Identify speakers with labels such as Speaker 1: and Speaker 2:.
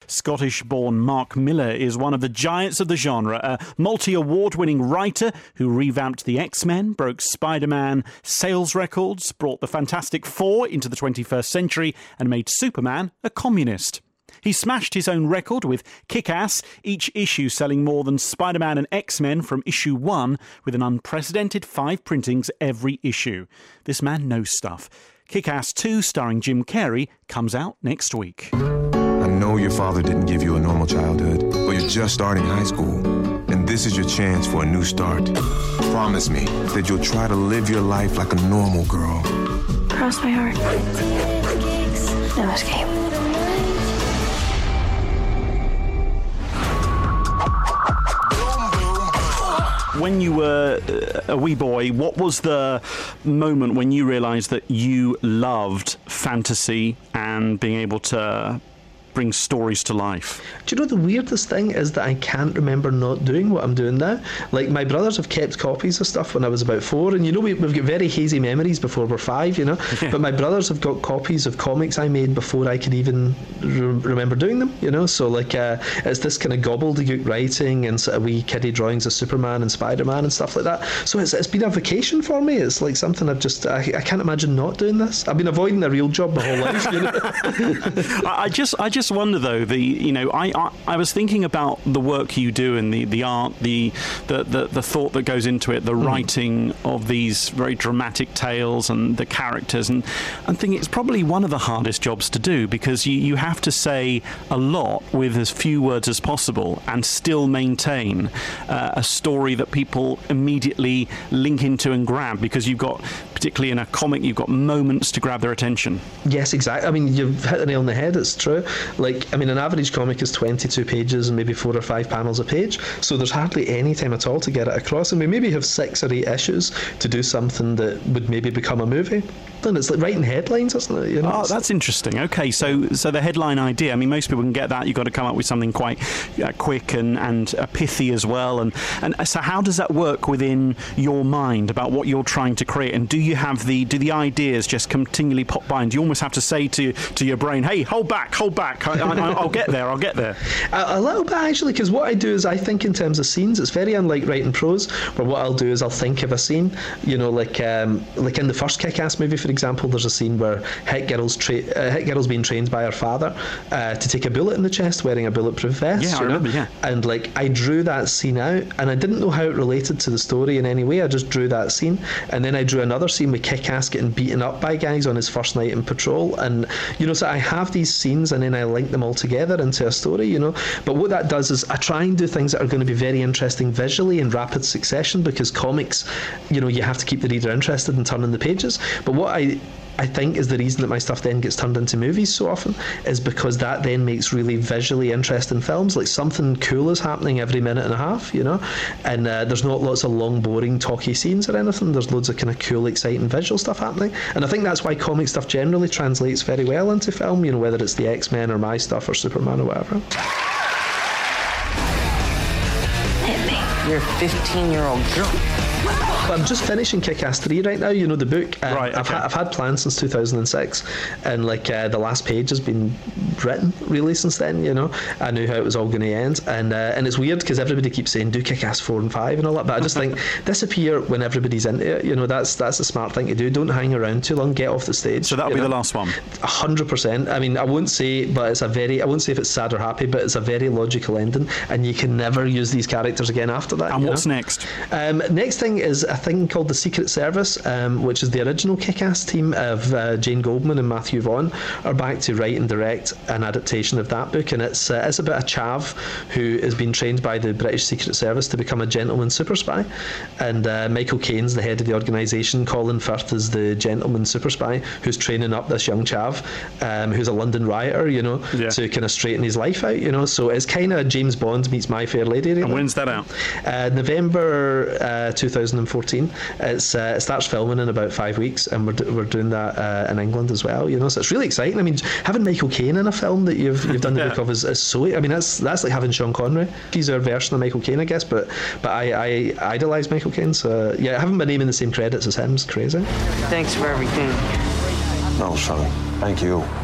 Speaker 1: Scottish-born Mark Millar is one of the giants of the genre, a multi-award-winning writer who revamped the X-Men, broke Spider-Man sales records, brought the Fantastic Four into the 21st century, and made Superman a communist. He smashed his own record with Kick-Ass, each issue selling more than Spider-Man and X-Men from issue 1, with an unprecedented 5 printings every issue. This man knows stuff. Kick-Ass 2, starring Jim Carrey, comes out next week.
Speaker 2: I know your father didn't give you a normal childhood, but you're just starting high school, and this is your chance for a new start. Promise me that you'll try to live your life like a normal girl.
Speaker 3: Cross my heart. No escape.
Speaker 1: When you were a wee boy, what was the moment when you realised that you loved fantasy and being able to bring stories to life?
Speaker 4: Do you know the weirdest thing is that I can't remember not doing what I'm doing now? Like, my brothers have kept copies of stuff when I was about 4, and we've got very hazy memories before we're 5, Yeah. But my brothers have got copies of comics I made before I could even remember doing them, So like it's this kind of gobbledygook writing and sort of wee kiddie drawings of Superman and Spider-Man and stuff like that. So it's been a vacation for me. It's like something I can't imagine not doing this. I've been avoiding a real job my whole life.
Speaker 1: I just wonder though, I was thinking about the work you do and the art, the thought that goes into it, the writing of these very dramatic tales and the characters, and I'm thinking it's probably one of the hardest jobs to do, because you have to say a lot with as few words as possible and still maintain a story that people immediately link into and grab, because you've got, particularly in a comic, you've got moments to grab their attention.
Speaker 4: Yes, exactly. I mean, you've hit the nail on the head. It's true. Like, I mean, an average comic is 22 pages and maybe 4 or 5 panels a page, so there's hardly any time at all to get it across, and we maybe have 6 or 8 issues to do something that would maybe become a movie. And it's like writing headlines, isn't it?
Speaker 1: Oh, that's interesting. Okay, so the headline idea, I mean, most people can get that. You've got to come up with something quite quick and pithy as well. And so how does that work within your mind about what you're trying to create? And do the ideas just continually pop by, and do you almost have to say to your brain, hey, hold back, I'll get there.
Speaker 4: A little bit, actually, because what I do is I think in terms of scenes. It's very unlike writing prose, where what I'll do is I'll think of a scene, like in the first Kick-Ass movie, for example, there's a scene where Hit Girl's being trained by her father to take a bullet in the chest wearing a bulletproof vest.
Speaker 1: Yeah, I remember, yeah.
Speaker 4: And like, I drew that scene out, and I didn't know how it related to the story in any way. I just drew that scene, and then I drew another scene with Kick-Ass getting beaten up by guys on his first night in patrol, and so I have these scenes, and then I link them all together into a story, But what that does is I try and do things that are going to be very interesting visually in rapid succession, because comics, you have to keep the reader interested in turning the pages. But what I think is the reason that my stuff then gets turned into movies so often is because that then makes really visually interesting films. Like, something cool is happening every minute and a half, and there's not lots of long, boring, talky scenes or anything. There's loads of kind of cool, exciting visual stuff happening, and I think that's why comic stuff generally translates very well into film, whether it's the X-Men or my stuff or Superman or whatever.
Speaker 3: Hit me.
Speaker 5: You're a 15-year-old girl.
Speaker 4: I'm just finishing Kick-Ass 3 right now, the book.
Speaker 1: Right, okay.
Speaker 4: I've had plans since 2006, and the last page has been written really since then. I knew how it was all going to end, and it's weird because everybody keeps saying do Kick-Ass 4 and 5 and all that, but I just think disappear when everybody's into it. That's a smart thing to do. Don't hang around too long. Get off the stage.
Speaker 1: So that'll be the last one.
Speaker 4: 100%. I mean, I won't say if it's sad or happy, but it's a very logical ending, and you can never use these characters again after that.
Speaker 1: And what's next?
Speaker 4: Next thing is a thing called the Secret Service, which is the original Kick-Ass team of Jane Goldman and Matthew Vaughn are back to write and direct an adaptation of that book, and it's about a chav who has been trained by the British Secret Service to become a gentleman super spy, and Michael Caine's the head of the organisation. Colin Firth is the gentleman super spy who's training up this young chav who's a London rioter, to kind of straighten his life out, so it's kind of James Bond meets My Fair Lady.
Speaker 1: And when's that out?
Speaker 4: November 2014. It starts filming in about 5 weeks, and we're doing that in England as well. So it's really exciting. I mean, having Michael Caine in a film that you've done the book of is so. I mean, that's like having Sean Connery. He's our version of Michael Caine, I guess. But I idolise Michael Caine. So yeah, having my name in the same credits as him is crazy.
Speaker 5: Thanks for everything.
Speaker 2: No, son. Thank you.